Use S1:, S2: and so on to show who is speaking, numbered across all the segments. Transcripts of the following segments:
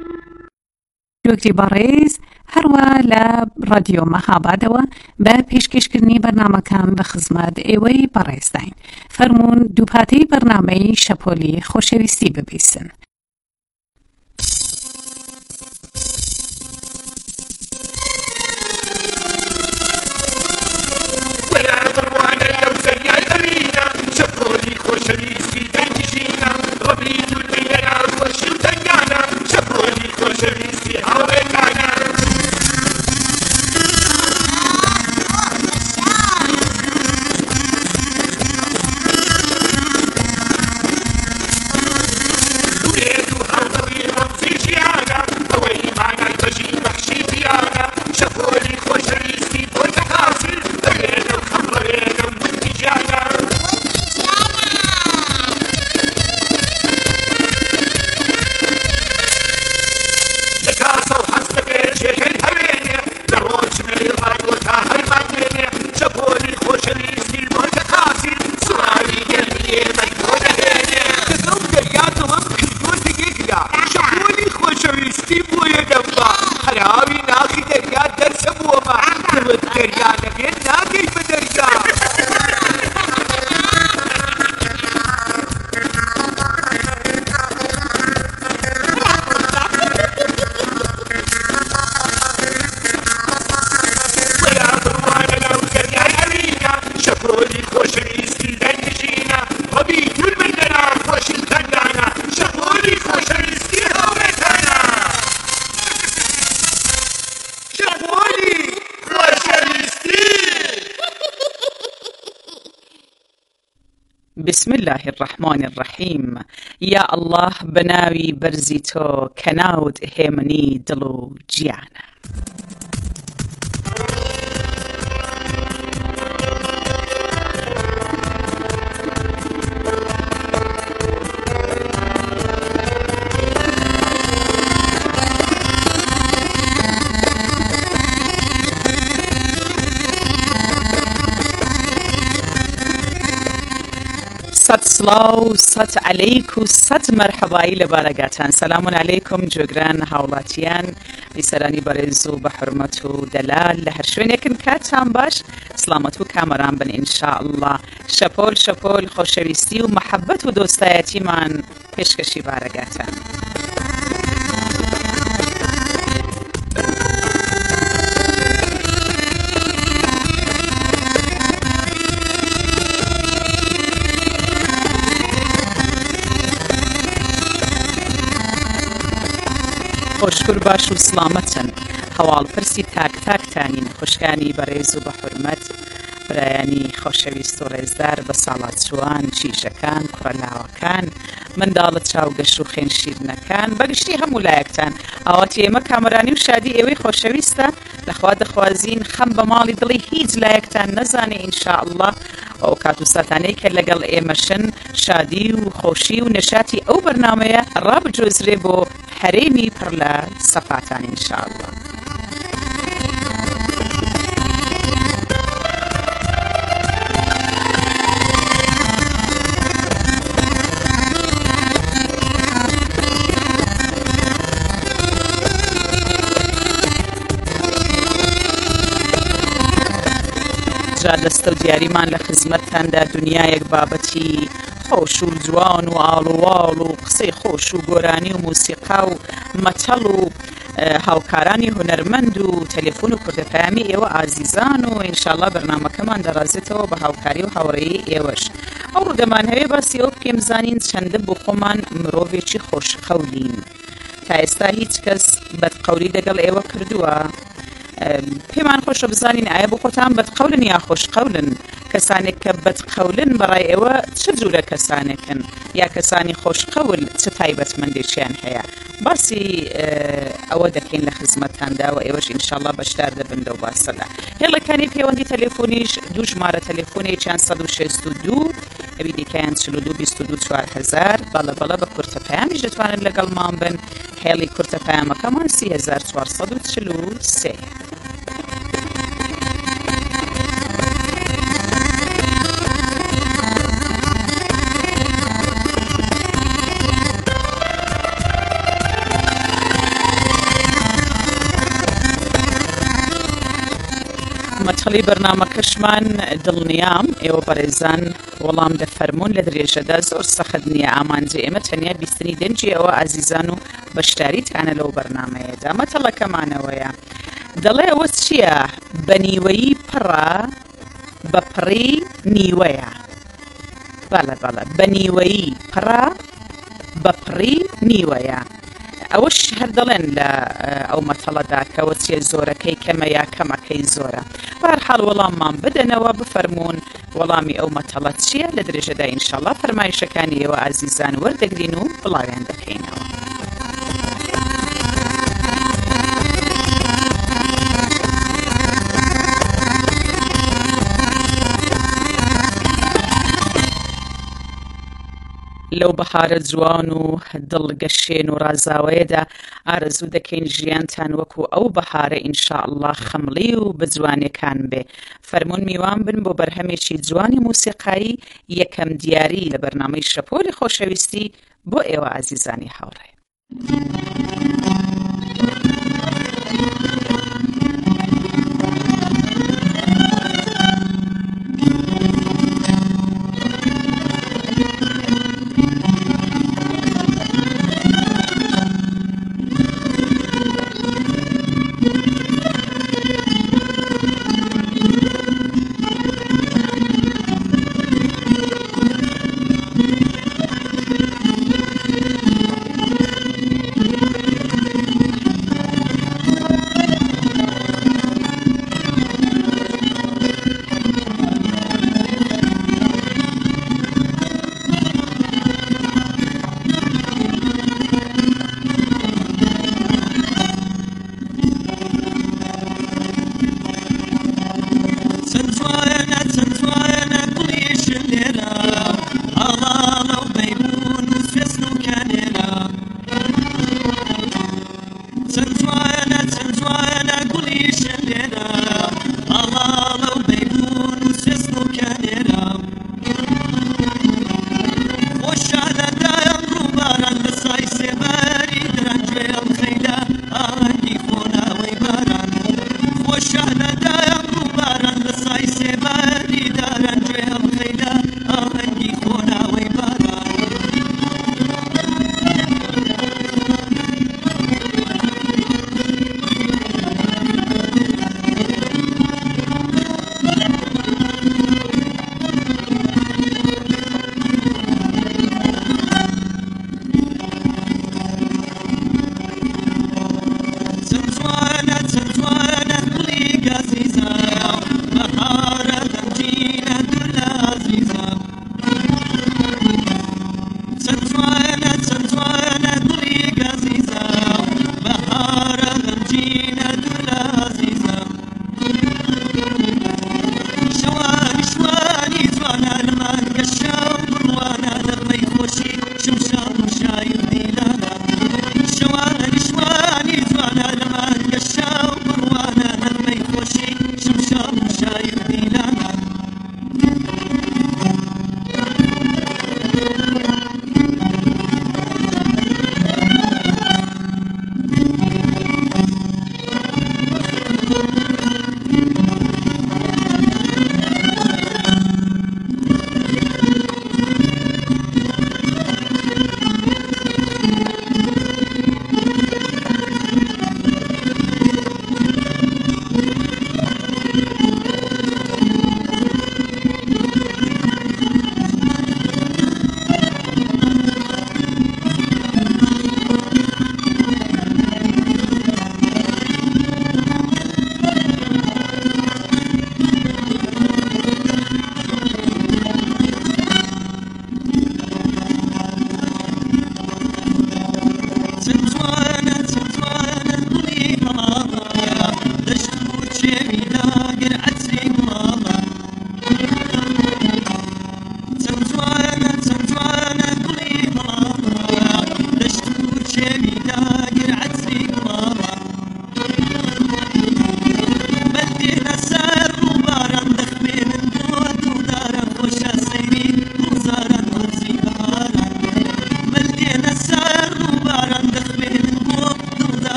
S1: جوگتی باریز هروا لرادیو مخابادوا با پیشکشکرنی برنامه کام به خدمت ایوی باریزدین. فرمون دوپاتی برنامه شپولی خوشویستی ببیسن. بسم الله الرحمن الرحیم. یا الله بناوی برزی تو کناود همنی دلو جیانه. صد سلاو صد علیکو صد مرحبایی لبارگاتان. سلام علیکم جگران هاولاتیان بیسرانی برزو به حرمت و دلال لهر شوین یکن کاتان باش سلامت و کامران بن انشاءالله. شپول شپول خوشویستی و محبت و دوستایتی من پیشکشی بارگاتان. خوشکر باش و سلامتن. هوال پرسی تاک تاک تانین خوشکانی برایز و به حرمت برایانی خوشویست و ریزدار به سالات جوان چیشکان کرلاوکان مندالت چاوگش و خین شیرنکان بگشتی همو لایکتان. آواتی ایمه کامرانی و شادی ایوی خوشویسته لخواد خوازین خم بمالی دلی هیچ لایکتان نزانی انشاءالله و کاتو ساتانی که لگل ایمشن شادی و خوشی و نشاتی او برنامه راب جوزری بو حریمی پرلا صفاتان انشاءالله. جا دست و دیاری من لخدمتتان در دنیا یک بابتی خوش و جوان و آلوال و قصه خوش و گورانی و موسیقا و متل و هاوکارانی هنرمند و تلفن و کردپیامی ایو عزیزان و انشالله برنامه کمان درازت و به هاوکاری و هاوری ایوش او رو دمان هوی باسی او بکیم زانین چنده بخومان مرووی چی خوش قولین تا استا هیچ کس بد قولی دگل ایو کردوه پیمان خوش بزانین آیا بخوتان بد قولن یا خوش قولن کسانی که بد قولن برای ایوه چه جوره کسانی کن یا کسانی خوش قول چه تایبت مندیشیان هیا باسی او دکین لخدمتتان دا و ایوش انشالله بشتر دبنده و باسده. هلا کانی پیوندی تلفونیش دو جماره تلفونی 462 اویدی که 42 22 4000 بالا بالا با کرت پیامیش دتوانن لگل مان بن هلی کرت پیام کمان 3443. مەتەڵی بەرنامەکەشمان دڵنیام ئێوە بەڕێزان وەڵام دەفەرمونون لە درێژەدا زۆر سەخت نییە ئامانجێ ئێمە تەنیا بیستنی دەنجی ئەوە ئازیزان و بەشداریتانە لەو بەرنامەیەدا مەتەڵەکەمانەوەیە دەڵێ ئەوە چییە بەنیوەیی پڕە بەپڕی نیوەیە بەڵێ بەنیوەیی پڕە بەپڕی نیوەیە ئەوەش هەر دەڵێن لە ئەو مەتەڵەدا کەوە چیە زۆرەکەی کەمە یا کەمەکەی زۆرە بەهەرحاڵ وەڵاممان بدەنەوە بفەرمونون وەڵامی ئەو مەتەڵە چییە لە درێژەدا ئینشاڵڵا فەرمایشەکانی ئێوە ئازیزان وەردەگرین و بڵاویان دەکەینەوە لەو بەهارە جوان و دڵگەشێن و ڕازاوەیەدا ئارەزوو دەکەین ژیانتان وەکو ئەو بەهارە ئینشاءالله خەمڵی و بەجوانیەکان بێ فەرموون میوان بن بۆ بەرهەمێکی جوانی موسیقایی یەکەم دیاری لە بەرنامەی شەپۆلی خۆشەویستی بۆ ئێوە ئازیزانی هاوڕێ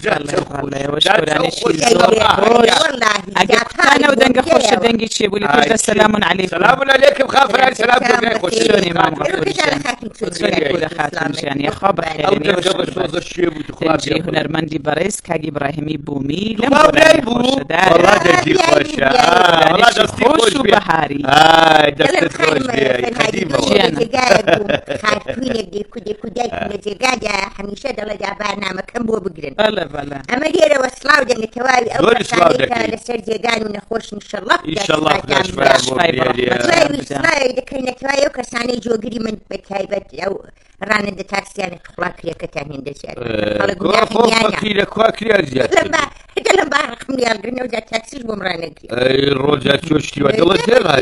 S1: ئەگە کوتانە و دەنگە خۆشە دەنگی چێ بوو لە پێشدا سەلامون عەلەیکم.
S2: سەلامون عەلەیکم خافران سەلام دەنگای خۆش.
S1: چۆنی مام غەفوورجان؟ چۆنی پورە خاتونجان؟ یەخوا بەخێرێنی دەنجی هونەرمەندی بەڕێز کاگی ئیبراهیمی بوومی لەم
S2: بۆلای خۆشەدار والله دەنجی خۆشە والله دەستی خۆش
S1: و بەهاری
S2: دەستت خۆش بێ
S3: خاتوونێک دیکو دایکم لە جێگادا هەمیشە دەڵێ بارنامەکەم بۆ بگرن.
S1: بەڵێ
S3: ئەمە لێرەوە سڵاو دەنگە تەواوی ئەو کەسانێکە لەسەر جێگان و نەخۆش ئینشەڵڵا سڵاوی دەکەین نەتەوای ئەو کەسانەی جۆگری من بە تایبەت ئەو ڕانەدە تاکسیانە توخڵا کرێکەتان هێندە دەڵم باڕقم لیاڵگرنە و تاکسیش بۆم ڕانەگری
S2: ڕۆژە چۆشتیوە دڵت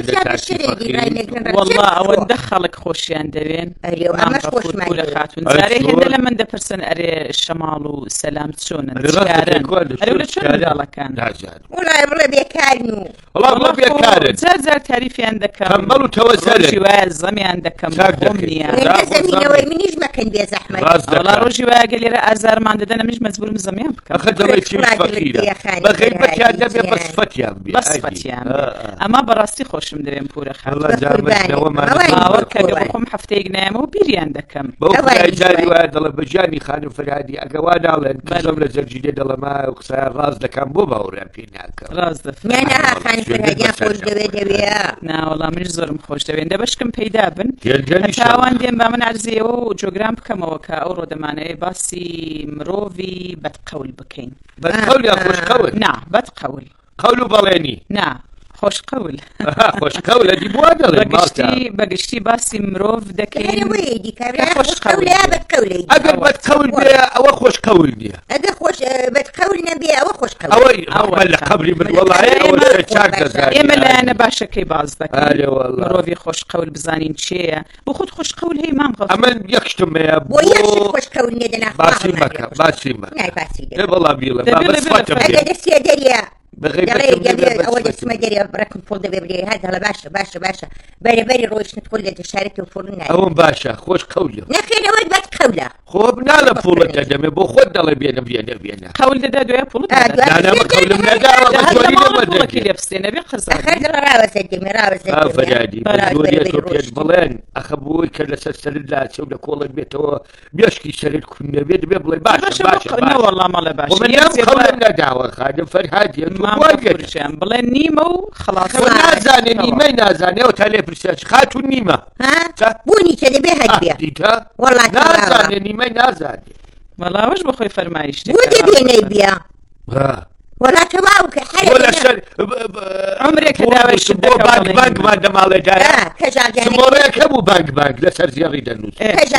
S1: والله ئەوەندە خەڵک خۆشیان دەوێن لە خاتون جارێ هێندە لە من دەپرسن ئەرێ شەماڵ و سەلام چۆنن ئەرێ لە چۆن منداڵەکان
S3: وڵای بڵێ بێکارن
S2: و بێکارن
S1: جار تاریفیان دەکەم
S2: تەمبەڵ و تەوەسەرن
S1: وایە زەمیان دەکەم بۆم نییە
S3: زەمینەوەی منیش مەکەن بێ زەحمەت
S1: وڵا ڕۆژی وایە گە لێرە ئازارمان دەدەن منیش مەجبورم زەمیان بکەم
S2: بەخێر بەتیان دەبێ بە سفەتیان بێ
S1: ئەمە بەڕاستی خۆشم دەوێن پورە خاوەر کە خۆم هەفتەیەک نایەمە و بیریان دەکەم
S2: بەو جاری وایە دەڵێ بەژانی خانم فەرهادی ئەگە وا ناڵێن کەسم لە زەرجیرێ دەڵەما و قسە ڕاست دەکەم بۆ باوەڕیان پێ ناکەم
S1: ڕاست ناوەڵام منیش زۆرم خۆش دەوێن دەبەشکم پەیدا بن تاوان دێن با من عەرزیەوە و جۆگرام بکەمەوە کە ئەو ڕۆدەمانەیە باسی مرۆڤی بەدقەول بکەین.
S2: بەدقەول یا خۆشقەول؟
S1: نا بەدقەول
S2: قەول و بەڵێنی
S1: نا خۆشقەول
S2: خۆشقەولە دی بوا دەڵێن
S1: بەگشتی باسی مرۆڤ دەکەین
S2: ئەگەر بەدقەول بێ ئەوە خۆشقەول نییە
S3: ئەگەر بەدقەول نەبێ ئەوە خۆشقەول
S2: ئەوە لە قەبری من وەڵای ئەوە چاک دەزانین
S1: ئێمە لایەنە باشەکەی باز دەکەین مرۆڤی خۆشقەول بزانین چێیە بۆ خۆت خۆشقەول هەی مام غەفوور
S2: ئەمە یەک شتم هەیە
S3: بۆ خۆشقەول نێدەنا
S2: باسی مەکە باسی مە وەڵا بیڵێ
S3: ئەگەر دەستیە دەریە ئەوە دەسمە دەریە بڕەکم پۆڵ دەبێ برێ هەڵە باشە بەرەبەری ڕۆیشتت پۆل دە شارێتەوە پۆڵ نایە
S2: ئەوم باشە خۆش قەولە
S3: نەخێنەوەی بەدقەولە
S2: خۆ نالە پوڵت دەدەمێ بۆ خۆت دەڵێ بێنە
S1: قەول دەدا دوای پوڵت
S2: قەولم نەداوە
S1: لێ بستێنە بێ قەزا
S2: فەرهادی زۆریە تۆ پێش بڵێن ئەخە بۆی کە لەسەر سەرت لاچە و لە کۆڵت بێتەوە بێشکی سەرت کون نەبێت دەبێ بڵێ باشە
S1: وەڵامەڵە باش
S2: قەولم نەداوە خادم فەرهادی
S1: بڵێ نیمە و خلاص
S2: نازانێ نیمەی نازانێ و تا لێ پرسیاش خاتون نیمە
S3: بوونی کە دەبێ هەدبێ
S2: نازانێ نیمەی نازانێ
S1: وەڵاوەش بە خۆی فەرمایش
S3: بۆ دەبێنەی بیا وەڵا تەواو کە
S1: عمرێک داوایشت
S2: بۆ بانکمان دەماڵێدایە سمۆڕەیەکە بوو بانک لەسەر زیێڕی دەنووس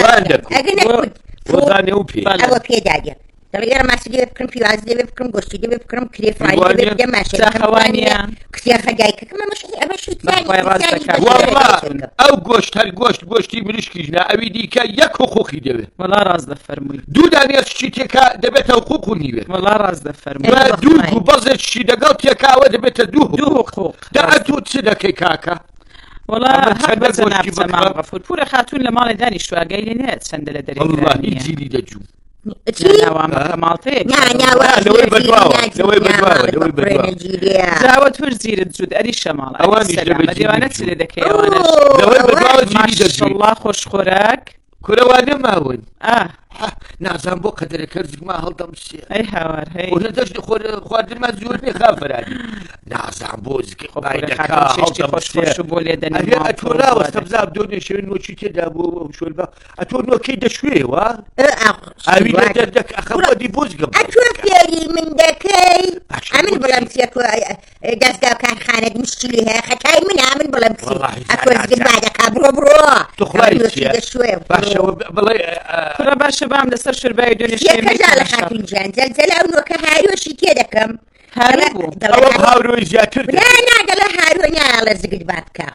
S2: وەزانێ و پێ
S3: ئەوە پێداگە دەڵێرە ماسی دەبێ بکڕم پیواز دەبێ بکڕم گۆشتی دەبێ بکڕم کرێفرانی دەبێ بدەم
S1: ماشەوانە
S3: کسیاخە دایکەکەم
S2: ئەو گۆشت هەر گۆشتی مریشکیژنا ئەوی دیکە یەک حقوقی دەوێت
S1: وەڵا ڕاست دەفەرمووی
S2: دوو دانێ شتی تێکا دەبێتە حقوق و نیوێ
S1: وەڵا ڕاست دەفەرمووی
S2: دوو بەزێک شی لەگەڵ تێکاوە دەبێتە دوو حقوق دەتو چ دەکەی کاکە
S1: وەڵا هەر بەجە نابزەمان غەفوور پورە خاتون لە ماڵی دانی شواگەی لێ نێت چەندە لە
S2: دەرێ جیلی دەجوو
S1: زاوە تور زیرت جود ئەری شەماڵ ئەوانیوانە چ لێ دەکەیوانەله خۆش خۆراک
S2: کورەوانە ماون نازان بۆ قەدرەکە زگما هەڵدەمسێ
S1: ئەی هاوار
S2: لە دەشت خواردنمان زۆر پێ خافرانی نازان بۆ
S1: خۆش بۆ لێ
S2: دەنێتۆراوە سەبزاب دۆنێ شوێن نۆچی تێدا بۆ شۆلبا ئەتۆ نۆکەی دەشوێوە ئاوی ئەخەوەدی بۆزگەم
S3: فێری من دەکەی ئەمن بڵم دەستگا کارخانەت مشکلی هەیە خەتای من ئەمن بڵم ئەکۆزگربادەکا بڕۆ
S2: توخڵای بڵێ
S1: باشە بام لەسەر شربای دۆنێ
S3: لە خاتونجان زەلزەلا و نۆکە هاروەشی تێ دەکەم
S2: هاوڕۆی زیاتر
S3: ناگەڵە هاروە ناڵە زگت با بکە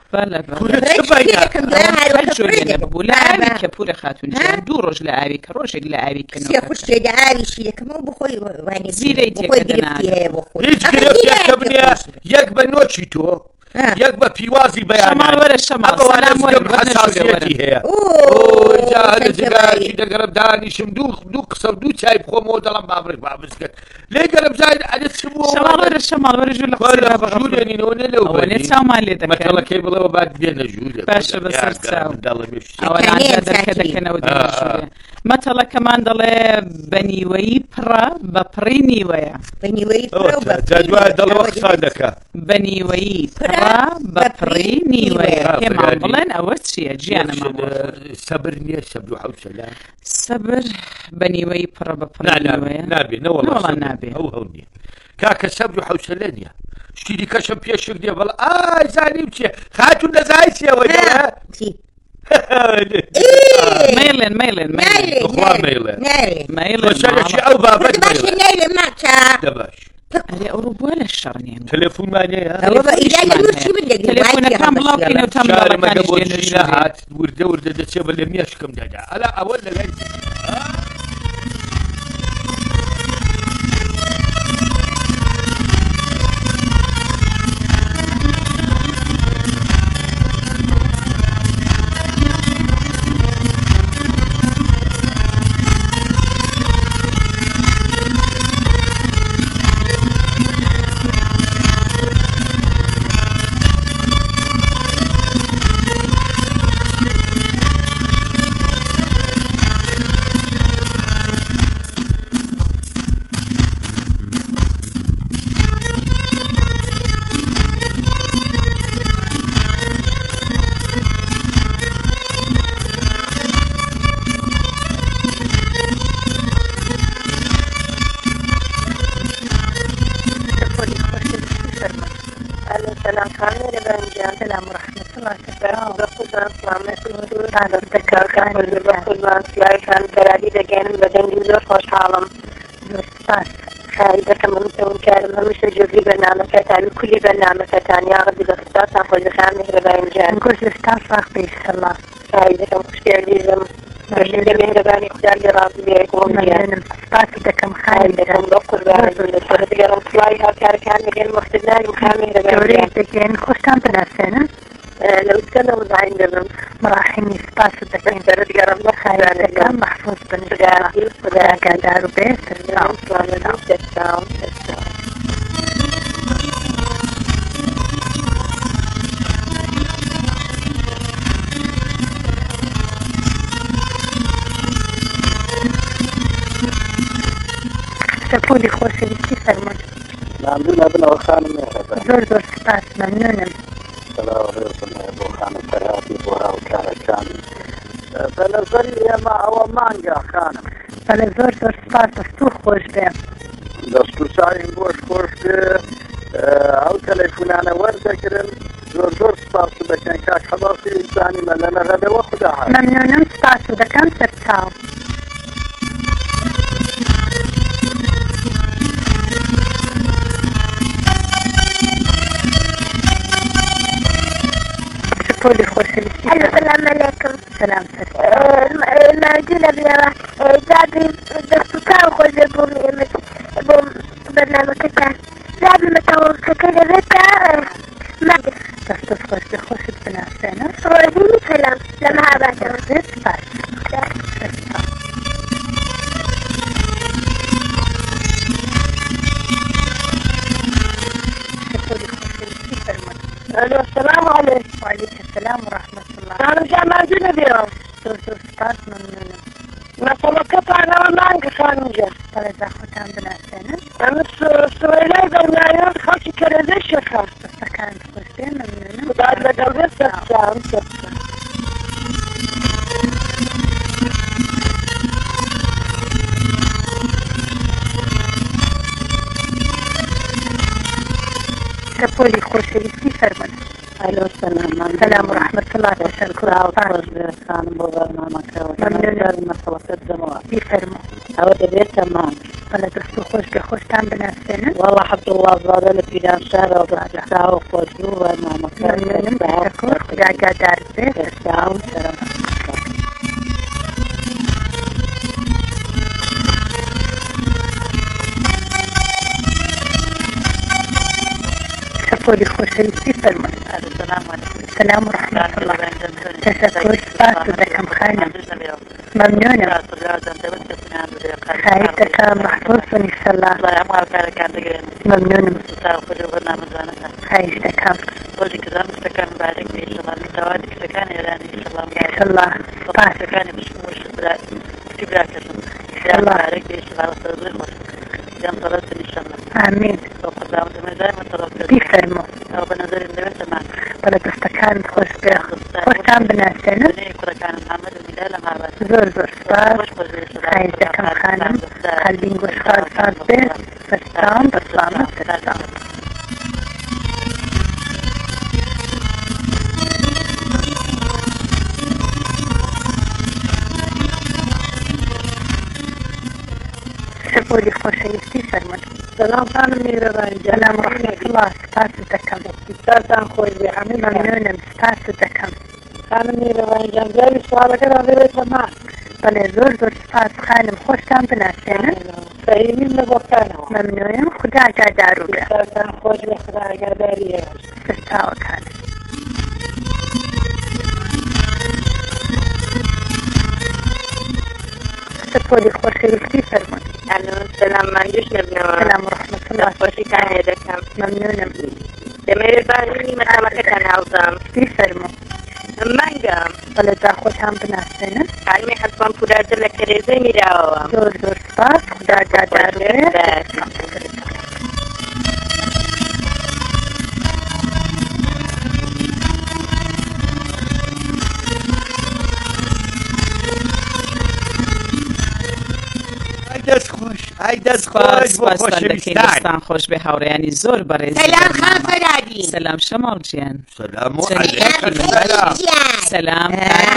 S1: بوو لە ئاوی کە پورە خاتونجان دوو ڕۆژ لە ئاوی کە ڕۆژێک لە ئاوی کە
S3: خوشتێدا ئاویشی دەکەمەوە بخۆی
S1: زیرەی تێکە
S2: هیچ گرفتێکە بنێ یەک بە نۆچی تۆ یەک بە پیوازی بەیان
S1: شەماڵ وەرە شەماڵ سەلام وەرە
S2: حساسیەتی هەیە جارێکی دەگەرم دانیشم دوو قسە و دوو چای بخۆمەوە دەڵم بابرێک کرد لێ گەرم زاید عەدەت چ بووە
S1: شەماڵ وەرە ژوور لە
S2: ژوورێنینەوە نە لەو
S1: ئەوەنێ چاومان لێ دەکەن
S2: مەتەڵەکەی بڵەوە بعد بێنە ژوورێ
S1: باشە بەسەر چاو
S2: دەڵێ
S1: ئەوە نانجا دەرکە دەکەنەوە ژوورێ مەتەڵەکەمان دەڵێ بە نیوەیی پڕە بە پڕی نیوەیە
S2: دوای دەڵەوە قسان دەکا
S1: بە نیوەیی پڕە بە پڕی نیوەیە پێمان بڵێن ئەوە چییە گیانەمان
S2: سەبر نییە سەبر و حەوسەلە
S1: سەبر بە نیوەی پڕە بە پڕی نیوەیە
S2: نابێ نەوەڵا
S1: نابێ
S2: ئەو نییە کاکە سەبر و حەوسەلە نییە شتی دیکەشم پێشک دێ بەڵ ئای زانیم چیە خاتون نەزای چیەوە
S1: مەیڵێن
S2: شەرێکی ئەو بابەت دەباش
S1: ئەوڕۆ بووە لە شەڕنیێن
S2: تەلەفۆنمانەیە
S1: تەلەفۆنەکان بڵاوکەینەوە تام
S2: مەگە هات وردە دەچێ بە لە مێشکم دەدا ئەلا ئەوە لەگەی
S4: السلام ورحمة الله وبركاته. بەرادی دەگەێنم بە دەنگی زۆر خۆشحاڵم خاریدەکەم کارم هەمیشە جۆگی بەرنامەکەتان و کولی بەرنامەکەتان یا ڕەبی لە ستاسان خۆشەکان میهرەبانجان
S3: گۆش لە ستاس ڕاقی ئینشەڵڵا
S4: خاریدەکەم خوشتی عزیزم بەشێدە میهرەبانی خودار لێڕازی بێکۆم
S3: سپاسی دەکەم
S4: خاریدەکەم بە قوربان دەگەڕم سڵاوی هاوکارەکان دەگەن مەختداری وخا میهرەبانی
S3: دەگەن خۆشتان بناسێنن
S4: لو كان وضعين دبم
S3: مراحمي سباس دكين
S4: برد قرب
S3: خيرك محفوظ بنجاح خدا قدر بيت
S4: السلام
S3: سپولی خوشی چی فرمود
S5: ممنون ابن خانم
S3: زور سپاس ممنونم
S5: خانم فرهادی بۆها و کارەکانی بە نەزەری ئێمە ئەوە مانگە خانم
S3: بەڵێ زۆر سپاس دەستوو خۆش بێ
S5: دەست و چاوین بۆش خۆش بێ ئەو تەلەفۆنانە وەردەگرن زۆر سپاس دەکەن کاک حەباسی زانیمە لە نەغەدەوە خوددا هات
S3: مەمنونم سپاس دەکەم سەر چاو پۆلی خۆشەویستی
S4: السلام عليكم.
S3: سلام
S4: ماجونة بيرا جابي دستوكا وخوزي بوم برنامج كتان جابي متوقع كده بيتا ما
S3: دەستت خۆش بێ خۆشت بناسێنە
S4: روزيني سلام لما هباتا
S3: سپاس پۆلی خۆشەویستی فەرمووی
S4: السلام عليكم.
S3: وعليكم السلام ورحمة الله
S4: أنا جا ماجونة بيرا
S3: زۆر سپاس مەمنونم
S4: مثلا قطع أنا مانك خانجة
S3: بەڵێ زاخۆتان بناسێنن
S4: أنا سويلاي برنامج خاصي كردش شكا
S3: دەستەکانت خۆش بێ مەمنونم
S4: بعد لقلبت سلام
S3: پۆلی خۆشەویستی فەرموون سلام ورحمة الله تشكر
S6: خانم بۆ بەرنامەکەەوە مەسەڵەکەت دەمەوە
S3: بیفەرموو
S6: ئەوە دەبێت تەمان
S3: بەڵێ دەست و خۆش بێ خۆشتان بناسێنن
S6: وەڵا عەبدوڵڵازادە لە پیران شارەوە بەساوە خۆش بوو بەرنامەکە
S3: مەمنونم تشکر خدا ئاگادار بێت
S6: ئێستا و سەرەمە
S3: پۆلی خۆشەویستی فەرموون
S6: السلام ورحمة الله. تشكر سباس ودكم خانم. ممنونة. خايتك محفوظ إن شاء الله. ممنونة. خايتك. إن شاء الله. آمين. بيفرموا. طلب استكان خوش بيخ. خوش كان بناسنا. زور زور صار. خايزة كم خانم. قلبين قوش خال صار بيخ. فستان بطلامة فستان. شبولي خوش يستي فرمت.
S7: سلام خانم میروان
S6: سلام ورحمة الله. سپاس دکم.
S7: بسیار خوش به همه
S6: ممنونم. سپاس دکم.
S7: خانم میروان جان جایی سوال کردم به تمام.
S6: بله زور زور سپاس خانم. خوشتان بناسینا.
S7: فهمی مبکانم.
S6: ممنونم. خدا آگادارو به.
S7: بسیار خوش به خدا آگاداریه.
S6: سستاو خانم. شبولي خوش يستي فرمت.
S4: سلام من جوش نبنام.
S6: سلام ورحمة الله.
S4: خوشی کن هدکم.
S6: ممنونم.
S4: دمیر بانی مطمئن کن هاوزم.
S6: بيفرموا.
S4: منگم.
S6: بله دا خوش هم بناسینا.
S4: علمی حتما پودر دل کریزه میراوام.
S6: زور زور سپاس. خدا آگادارو به.
S2: دەست خۆش بۆ
S1: خۆشەویستان خۆش بێ هاوڕێیانی زۆر بەڕێز.
S3: سلام خان فەرادی.
S1: سلام شەماڵ گیان.
S2: سلام
S1: سلام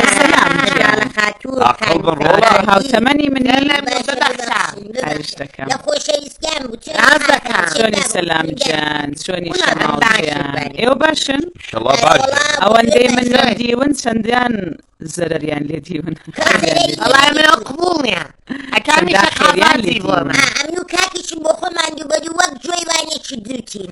S1: هاوتەمەنی منی هەرش دەکەم.
S3: لە خۆشەویستیان بوو
S1: چۆنی سەلام گیان چۆنی شەماڵ گیان ئێوە باشن؟
S3: ئەوەندەی
S1: من لەم دیون چەندیان زەرەریان لێ دیون
S3: وەڵای منەوە قبوڵ نییە ئەکامی شەقاڵاتی بۆمە ئەمن و کاکیشم بۆ خۆمان دووبەدو وەک جوێوانێکی دووتین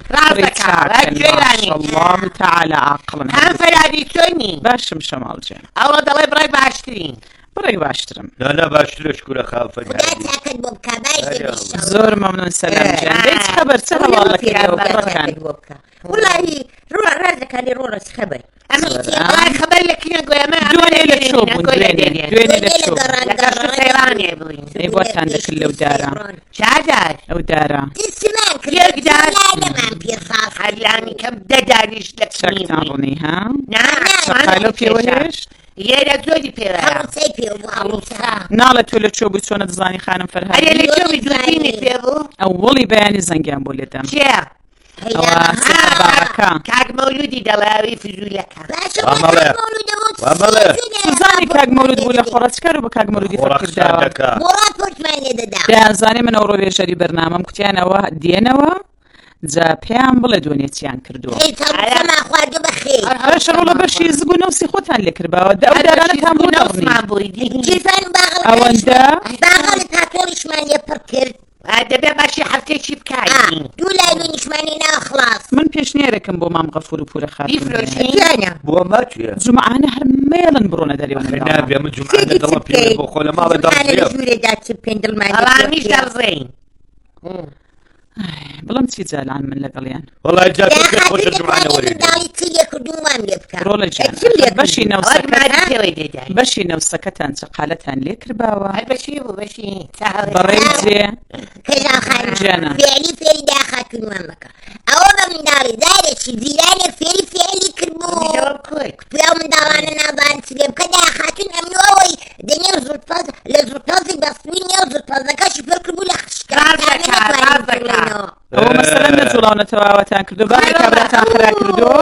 S1: الله تعالى عاقڵن
S3: هەم فەرادی چۆنی
S1: باشم شەماڵ گیان
S3: ئەوە دەڵێ بڕای باشترین
S1: بڕێک باشترم
S2: نانا باشترە شکورە خافە
S3: تاکەت بۆ بکە باش
S1: زۆر مەمنون سەلام گیان دەیت خەبەر چ هەواڵەکەیەوە بڕەکان
S3: وڵی ڕازەکانی ڕۆڕەس خەبەر
S4: خبر لك يا قوي
S1: دوێنێ لە چۆ بوون دوێنێ لە چۆ
S4: سيراني بوين
S1: ئەی بۆتان دەکرد لەو دارە
S4: شادار
S1: ئەو دارە
S3: سمان كردار لمان بيصاف
S4: حلاني كم دداريش لك
S1: چەکتان ڕوونی ها
S4: نعم
S1: سەقالە پێوە هێشت
S4: يا زودي بيرا
S3: هەڵسەی پێ
S1: ناڵە تۆ لە چۆ بووی چۆنە دەزانی خانم
S4: هل
S1: فەرهاد
S4: اللي شو بدوني بيرو
S1: ئەو وڵی بەیانی زەنگیان بۆ لێدەم
S4: شيخ
S1: ئەوە سەباڕەکە
S4: كاك مولودي دلاوي في جولك
S1: زانی کاک مەولود بوو لە خۆڕەتکار و بە کاک مەولودی فەرکرداوە
S3: مراد پۆرتمانێ دەدا
S1: دەیانزانێ من ئەوڕۆ وێژەری بەرنامەم کوتیانەوە دێنەوە جا پێیان بڵێ دوێنێتیان کردووە
S3: خواردو بەخێر
S1: باشە ڕۆڵە بەشی زگ و نەوسی خۆتان لێ کردباوە ئەو دارانەتان بۆ دەڕنی
S3: کیفان
S1: ئەوەندە
S3: باغڵی پاتۆریشمان لێ پڕ کرد
S4: دەبێ باشی هەفتێکی بکاری
S3: دوو لای وێنیشمانی ناخلاص
S1: من پێشنیارێکم بۆ مام غەفور و پورە خاتون
S2: بۆ ماچێ
S1: جومعانە هەر مێڵن بڕۆنە دەرێوە
S2: نابێ من جومعانە دڵم پێ بۆ خۆ لە ماڵە
S3: ژوورێدا چ
S4: ئەڵانیش دەڕزین
S1: بڵم چی جالان من لەگەڵیان
S2: وڵای جاتێ خۆشە جومعانە وەرێ
S1: ڕۆڵە جیان بەشی نەوسەکەتان چقالەتان لێ کردباوە
S4: بەشی بوو بەشی
S1: بەڕێزێ
S3: جانە فێری فێری داخاتون وامەکە ئەوە بە منداڵی دارێکی زیرانێ فێری فێری کردبوو پیا منداڵانە نابان چ لێ بکە داخاتون ئەمنەوەی دەنێ زوڵپەز لە زوڵپەزی بەستوی نێو زوڵپەزەکەشی فێر کردبوو لە
S1: ئەوە مەسەلەن لە جوڵاونەتەواوەتان کردو باقی کابراتان خرا کردو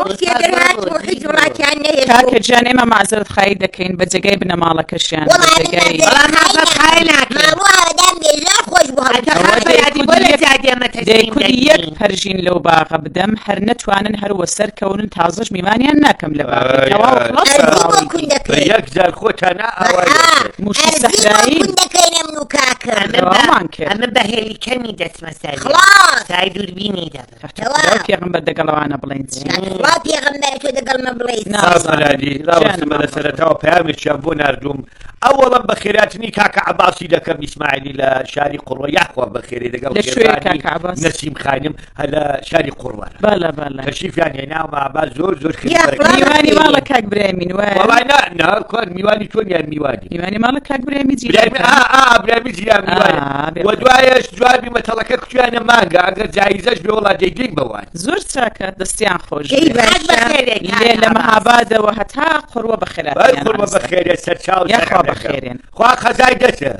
S1: کاکە جان ئێمە معزەرەت خایی دەکەین بە جێگەی بنەماڵەکەشیان بە جێگەی
S3: خۆش بۆ
S1: دەیکوتی یەک پەرژین لەو باغە بدەم هەر نەتوانن هەروە سەرکەونن تازەش میوانیان ناکەم لە باغی
S2: یەک جار خۆتانە
S1: موشی سەحرایی
S8: ئەمە بە هێلیکەمی دەچمە سەر سای دووربینی
S1: دەبێت پێغەمبەر دەگەڵەوانە بڵێن
S2: ڕاستمە لە سەرەتاوە پەیامێکیان بۆ ناردوم ئەوەڵم بە خێراتنی کاکە عەباسی دەکەم ئیسماعیلی لە شاری قوڕە یاخوا بەخێرێ دەگەڵ نەسیم خانم لە شاری قوڕوان کەشیفیان هێناومە عەباس زۆر
S1: میوانی ماڵە کاک برایمین
S2: وایە میوانی تۆ یان
S1: میوانی ماڵە کاک برامی
S2: برامی جیران میوانی وە دوایەش جوابی مەتەڵەکە کوتویانە مانگە ئەگەر جایزەش بێ وڵا دەیگرین بەوان
S1: زۆر چاکە دەستیان خۆش لێ لە مەهابادەوە هەتا قوڕوە
S2: بەخێرە سەرچاو
S1: یاخوا بەخێرێن
S2: خوا خەزای دەچە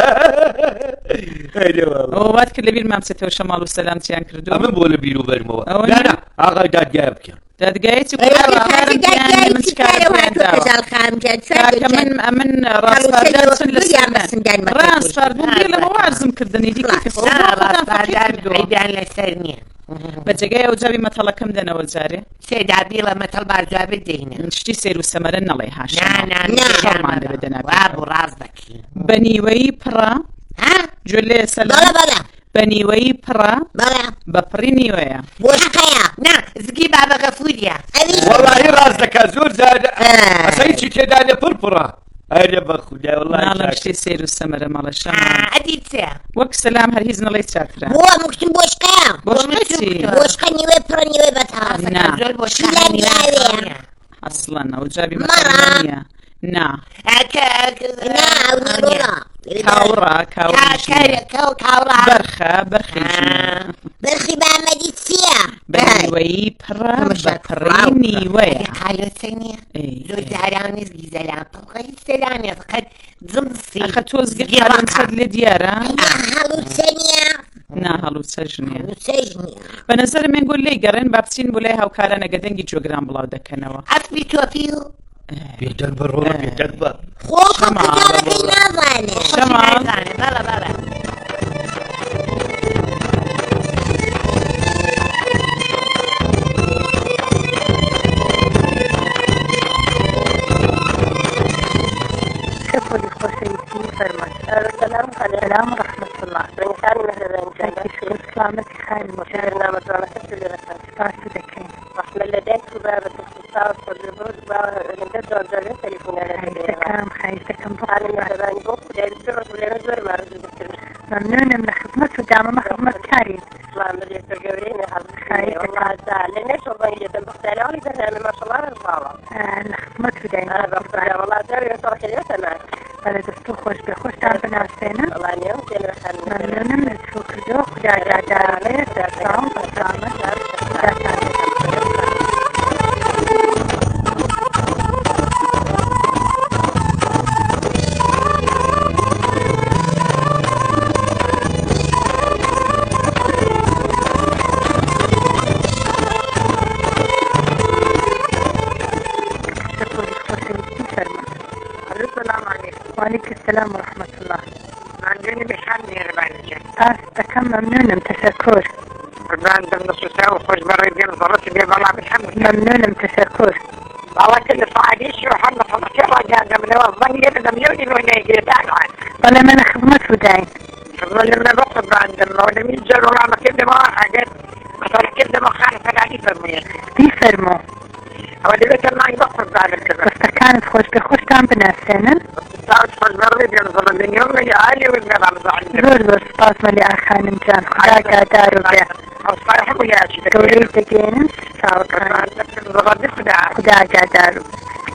S1: وات کرد لەبیر مامچێتەوە شەماڵ و سەلامتیان کردو
S2: ئەمە بۆ لە بیر و بەرمەوە ئاغای دادگای بکەن
S1: دادگایەتی من ڕاستپاردبووم لەمە وارزم کردنی
S8: دیکەیان لەسەر نییە
S1: بە جێگای ئەو جاوی مەتەڵەکەم دەنەوە جارێ
S8: سێدابیڵە مەتەڵ بارجابت دێنە
S1: شتی سێر و سەمەرە نەڵێ
S8: بۆ ڕاست دەکەی
S1: بە نیوەی پڕە گوێ لێ سەلام بە نیوەی پڕە بە پڕی نیوەیە
S8: زگی بابە غەفوریە
S2: وەڵاهی ڕاست دەکات زۆر زار ئەسەیکی تێدانێ پڕپڕە ئەرێ بە خودای
S1: وەڵڵی شتی سێر و سەمەرە مەڵە شەمە وەک سەلام هەر هیچ نەڵێ چاکرا
S3: بۆشقە نیوەی پڕە نیوەی بەتاڵ
S1: ئەسڵەن ئەو جابی مەتەڵە نا کاوڕا
S3: بەرخی بامەدی چییە
S1: بەنیوەی پڕە بە پڕی نیوەیە
S8: زۆر جاران نزگی زەلام هیچ سەلامێ فقەت جمسی
S1: ئەخە تۆزگی قەرەنسەد لێ دیارە
S3: هەڵوچە
S1: هەڵوچەژ نییە بە نەزەر من گۆ لێی گەڕێن با بچین بۆ لای هاوکارانە گەدەنگی جۆگران بڵاو دەکەنەوە
S8: ئەسبی تۆپی و
S2: بێدەن بە ڕۆڵە بێدەن بە
S3: خۆکەکەی نازانێ
S6: السلام ورحمة الله.
S4: ثاني مهربان
S6: سلامتك خير
S4: برنامج وانا كنت اللي رحمة لديك بابة اختصاص والجبروت ونمدد وزارين تليفونات
S6: خيرتكم
S4: ثاني مهربان بوك ودايل السرعة ولا نزور ما رجل
S6: ممنونة من خدمته ودعم خدمة كارين
S4: الله مليك الجورين خيرتك الله تعالى ليش والله جدا بختالي ولي برنامج ما شاء الله رجالة
S6: خدمته دايما
S4: أنا بختالي والله داري يصرح اليوم معك
S6: أنا دستو خوش بخوش تعرفنا عسينا
S4: الله اليوم كنا
S6: ممنونة من تفكدو خدا جادا عليه سلام بسلامة وعليكم السلام ورحمة الله.
S9: عندني بحال مهربانك.
S6: تكم ممنونة متشكر.
S9: عندنا نص ساعة وخرج برا يدير ضروري بيه والله بالحمد.
S6: ممنونة متشكر.
S9: والله كل صاحبي شو حنا خلاص يلا جانا من الظن يبدا مليون ولا يجي داعي.
S6: والله ما أنا خدمته داين.
S9: والله لما بقصد عندنا ولا ميجر ولا ما كده ما حاجات. مثلا كده ما خالف على فرمية.
S6: دي فرمو.
S9: هو اللي بيت معي بقصد على كده.
S6: بس كانت خوش بخوش كان بنفسنا.
S9: تعرف خوش برا بينزل اليوم يا علي والنبي على زعل.
S6: زور سباس ملي أخان مجان خدا قادر وبيع.
S9: صحيح ويا شيء.
S6: دوري تجينا.
S9: خدا
S6: قادر.